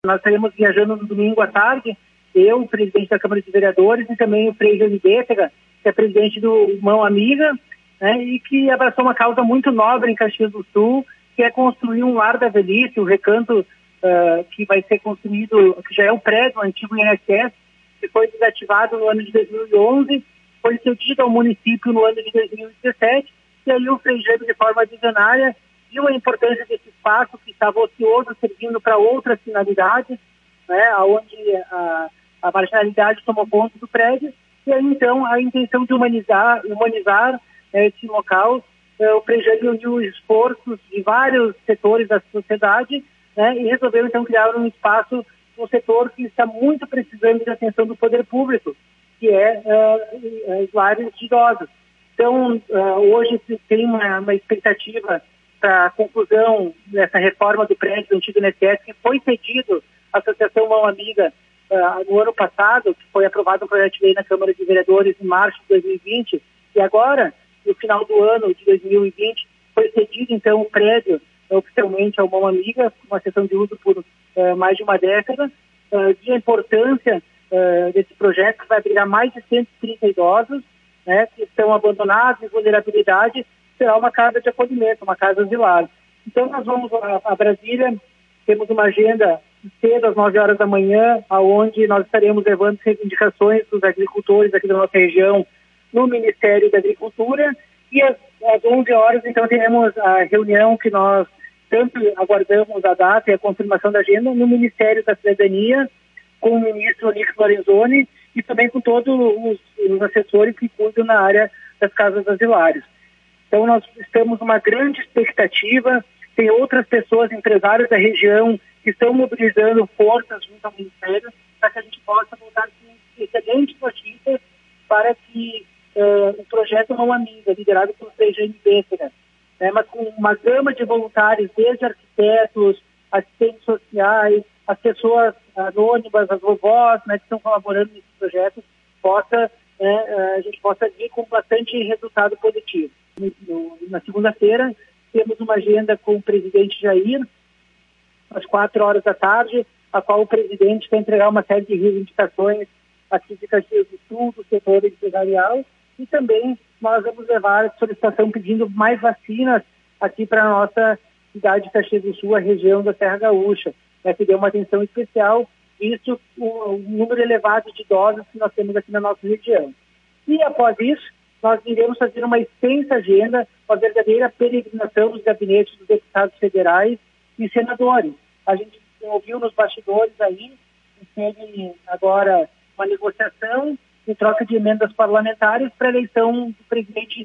Nós estaremos viajando no domingo à tarde, eu, o presidente da Câmara de Vereadores, e também o Frei Jaime Bétega, que é presidente do Mão Amiga, né, e que abraçou uma causa muito nobre em Caxias do Sul, que é construir um lar da velhice, o recanto que vai ser construído, que já é o prédio, o antigo INSS, que foi desativado no ano de 2011, foi cedido ao município no ano de 2017, e aí o Frei Jaime, de forma visionária, viu a importância desse espaço que estava ocioso, servindo para outras finalidades, né, onde a marginalidade tomou conta do prédio, e aí então a intenção de humanizar esse local. O Frei Jaime uniu esforços de vários setores da sociedade, né, e resolveu então criar um espaço, um setor que está muito precisando de atenção do poder público, que é os lares de idosos. Então, hoje se tem uma expectativa para a conclusão dessa reforma do prédio do antigo INSS, que foi cedido à Associação Mão Amiga no ano passado, que foi aprovado um projeto de lei na Câmara de Vereadores em março de 2020, e agora, no final do ano de 2020, foi cedido então o prédio oficialmente ao Mão Amiga, uma sessão de uso por mais de uma década, de importância desse projeto, que vai abrigar mais de 130 idosos, né, que estão abandonados em vulnerabilidade, será uma casa de acolhimento, uma casa asilar. Então nós vamos a Brasília, temos uma agenda cedo às 9 horas da manhã, onde nós estaremos levando reivindicações dos agricultores aqui da nossa região no Ministério da Agricultura, e às 11 horas então teremos a reunião que nós tanto aguardamos a data e a confirmação da agenda no Ministério da Cidadania, com o ministro Onix Lorenzoni e também com todos os assessores que cuidam na área das casas asilares. Então nós estamos numa grande expectativa, tem outras pessoas, empresários da região, que estão mobilizando forças junto ao Ministério para que a gente possa voltar com excelentes notícias para que o projeto Mão Amiga, liderado pelo Frei Jaime Bétega, mas com uma gama de voluntários, desde arquitetos, assistentes sociais, as pessoas anônimas, as vovós, né, que estão colaborando nesse projeto, a gente possa vir com bastante resultado positivo. Na segunda-feira, temos uma agenda com o presidente Jair, às 4 horas da tarde, a qual o presidente vai entregar uma série de reivindicações aqui de Caxias do Sul, do setor empresarial, e também nós vamos levar a solicitação pedindo mais vacinas aqui para a nossa cidade de Caxias do Sul, a região da Serra Gaúcha, que deu uma atenção especial, visto o número elevado de idosos que nós temos aqui na nossa região. E após isso, nós iremos fazer uma extensa agenda, uma verdadeira peregrinação dos gabinetes dos deputados federais e senadores. A gente ouviu nos bastidores aí, que teve agora uma negociação em troca de emendas parlamentares para a eleição do presidente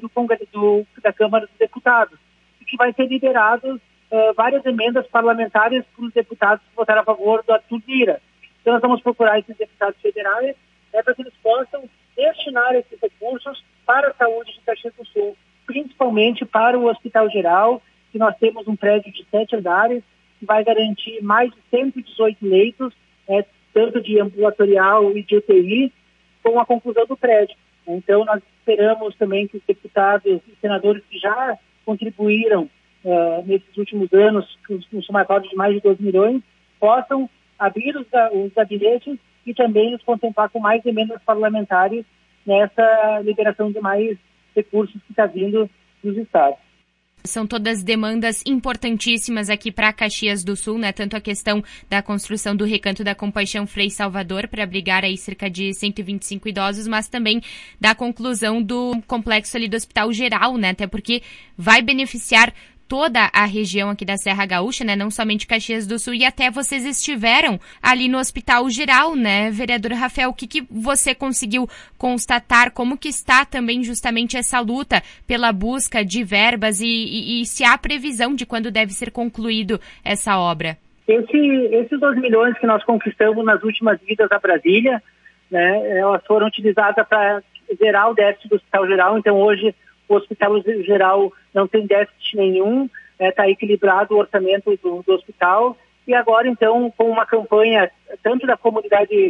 da Câmara dos Deputados, e que vai ser liberado várias emendas parlamentares para os deputados que votaram a favor do Arthur Lira. Então nós vamos procurar esses deputados federais para que eles possam destinar esses recursos para a saúde de Caxias do Sul, principalmente para o Hospital Geral, que nós temos um prédio de 7 andares, que vai garantir mais de 118 leitos, tanto de ambulatorial e de UTI, com a conclusão do prédio. Então, nós esperamos também que os deputados e senadores que já contribuíram nesses últimos anos, com um somatório de mais de 2 milhões, possam abrir os gabinetes e também nos contemplar com mais emendas parlamentares nessa liberação de mais recursos que está vindo dos estados. São todas demandas importantíssimas aqui para Caxias do Sul, né? Tanto a questão da construção do Recanto da Compaixão Frei Salvador, para abrigar aí cerca de 125 idosos, mas também da conclusão do complexo ali do Hospital Geral, né? Até porque vai beneficiar toda a região aqui da Serra Gaúcha, né? Não somente Caxias do Sul, e até vocês estiveram ali no Hospital Geral, né, vereador Rafael? O que você conseguiu constatar? Como que está também justamente essa luta pela busca de verbas e se há previsão de quando deve ser concluído essa obra? Esses 2 milhões que nós conquistamos nas últimas idas a Brasília, né, elas foram utilizadas para zerar o déficit do Hospital Geral. Então hoje o Hospital Geral não tem déficit nenhum, está equilibrado o orçamento do hospital, e agora então com uma campanha tanto da comunidade,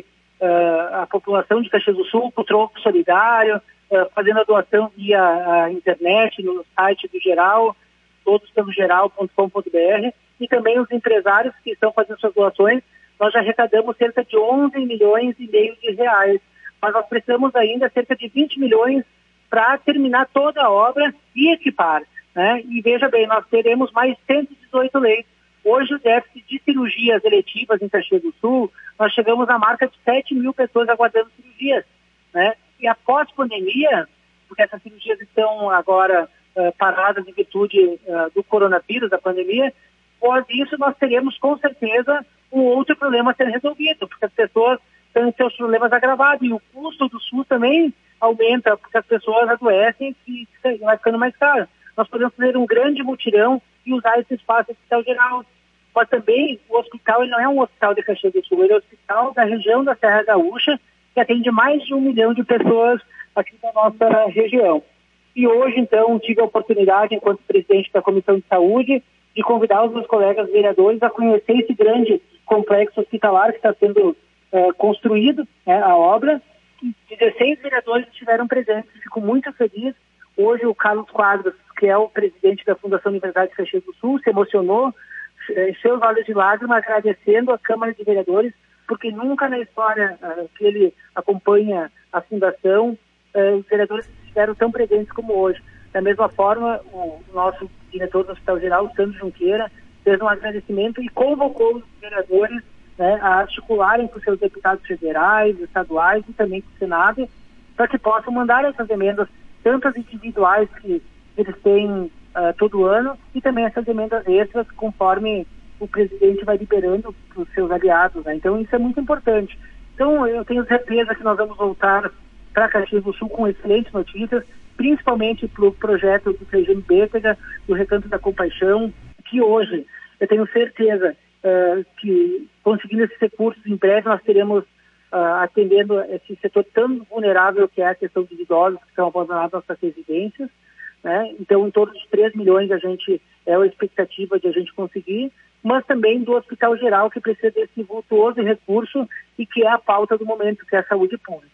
a população de Caxias do Sul, com o troco solidário, fazendo a doação via a internet, no site do Geral, todos pelo geral.com.br, e também os empresários que estão fazendo suas doações, nós já arrecadamos cerca de 11 milhões e meio de reais, mas nós precisamos ainda cerca de 20 milhões para terminar toda a obra e equipar, né? E veja bem, nós teremos mais 118 leitos. Hoje o déficit de cirurgias eletivas em Caxias do Sul, nós chegamos à marca de 7 mil pessoas aguardando cirurgias, né? E após pandemia, porque essas cirurgias estão agora paradas em virtude do coronavírus, da pandemia, após isso nós teremos com certeza um outro problema a ser resolvido, porque as pessoas têm seus problemas agravados e o custo do SUS também aumenta, porque as pessoas adoecem e vai ficando mais caro. Nós podemos fazer um grande mutirão e usar esse espaço do Hospital Geral. Mas também o hospital ele não é um hospital de Caxias do Sul, ele é um hospital da região da Serra Gaúcha, que atende mais de 1 milhão de pessoas aqui na nossa região. E hoje, então, tive a oportunidade, enquanto presidente da Comissão de Saúde, de convidar os meus colegas vereadores a conhecer esse grande complexo hospitalar que está sendo construído, a obra. 16 vereadores estiveram presentes, fico muito feliz. Hoje o Carlos Quadros, que é o presidente da Fundação Universidade de Caxias do Sul, se emocionou, seus olhos de lágrimas, agradecendo a Câmara de Vereadores, porque nunca na história que ele acompanha a Fundação, os vereadores estiveram tão presentes como hoje. Da mesma forma, o nosso diretor do Hospital Geral, Sandro Junqueira, fez um agradecimento e convocou os vereadores, né, a articularem com seus deputados federais, estaduais e também com o Senado, para que possam mandar essas emendas, tanto as individuais que eles têm todo ano, e também essas emendas extras, conforme o presidente vai liberando para os seus aliados, né? Então isso é muito importante. Então eu tenho certeza que nós vamos voltar para Caxias do Sul com excelentes notícias, principalmente para o projeto do Frejane Bétega, do Recanto da Compaixão, que hoje eu tenho certeza que, conseguindo esses recursos, em breve nós teremos atendendo esse setor tão vulnerável que é a questão dos idosos que estão abandonados nas suas residências, né? Então, em torno de 3 milhões a expectativa de a gente conseguir, mas também do Hospital Geral, que precisa desse vultuoso recurso e que é a pauta do momento, que é a saúde pública.